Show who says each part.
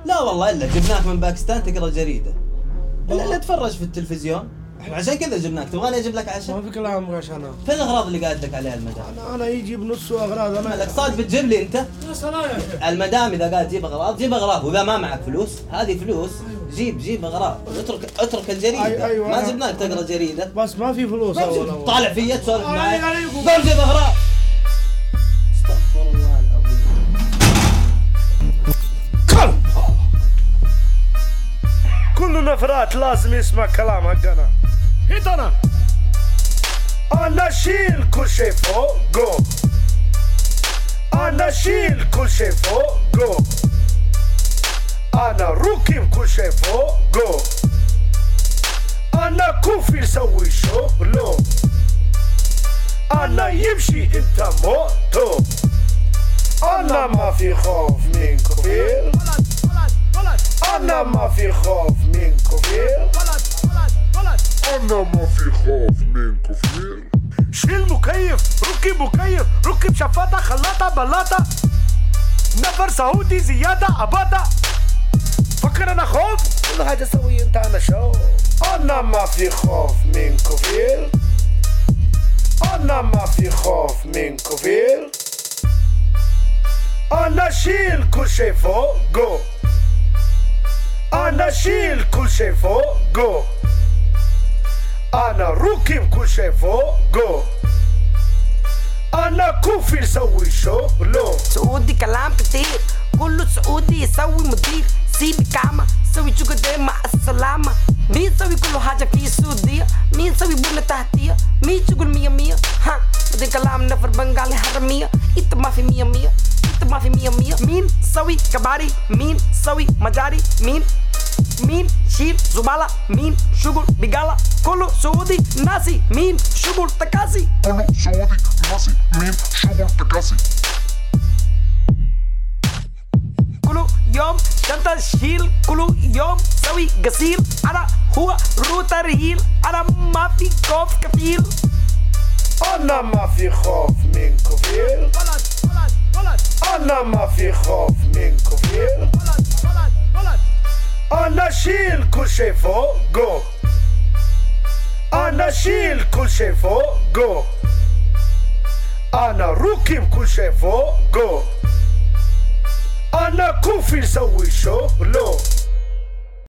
Speaker 1: لا والله الا جبناك من باكستان تقرا جريده، الا تتفرج في التلفزيون. احنا عشان كذا جبناك. تبغاني اجيب لك عشاء؟
Speaker 2: ما في كلام عشان
Speaker 1: فين الاغراض اللي قالت لك عليها المدام؟
Speaker 2: انا يجيب نص اغراض. انا
Speaker 1: لك صاد بتجيب لي انت؟
Speaker 2: يا سلام يا اخي.
Speaker 1: المدام اذا قالت جيب اغراض جيب اغراض، واذا ما معك فلوس هذه فلوس جيب اغراض. اترك الجريده.
Speaker 2: أيوة
Speaker 1: ما جبناك تقرا جريده.
Speaker 2: بس ما في فلوس اول.
Speaker 1: طالع فيا تسولف معي.
Speaker 2: عليكم.
Speaker 1: قوم جيب اغراض. استغفر الله العظيم.
Speaker 2: كل نفرات لازم يسمع كلام حقنا. هيت انا شيل كل شي فوقه. انا شيل كل شي فوقه. انا ركب كل شي فوقه. انا كفي سوي شغله. انا يمشي انت موتو. انا ما في خوف من كفير. أنا ما في خوف من كفير.
Speaker 3: أنا ما في خوف من كفير.
Speaker 2: شيل مكيف، ركب مكيف، ركب شفاطة خلاطة بلاطة. نفر سعودي زيادة أبادة. فكر أنا خوف؟ كل حاجة سوي أنت أنا شو. أنا ما في خوف من كفير. أنا ما في خوف من كفير. أنا شيل كل شي فوقه. أنا شيل كل شي فوقه. أنا ركب كل شي فوقه. أنا كفي سوي شغله.
Speaker 4: سعودي كلام كتير، كله سعودي يسوي مدير. سيبي كاما سوي شغل مع السلامة. مين سوي كل حاجة في السعودية؟ مين سوي بنا تحتية؟ مين شغل مية مية؟ ها بدي كلام نفر بنغالي حرمية. انت ما في مية مية، انت ما في مية مية. مين سوي كباري؟ مين سوي مجاري؟ مين شيل زبالة؟ مين شغل بقالة؟ كله سعودي ناسي. مين شغل تكاسي؟
Speaker 3: كله سعودي ناسي. مين شغل تكاسي؟
Speaker 4: كله يوم شنطة شيل، كله يوم سوي غسيل. أنا هو روتر هيل. أنا ما في خوف كفيل.
Speaker 2: أنا ما في خوف من كفير. أنا ما في خوف من كفير. أنا شيل كل شي فوقه. أنا شيل كل شي فوقه. أنا ركب كل شي فوقه. أنا كفي سوي شغله.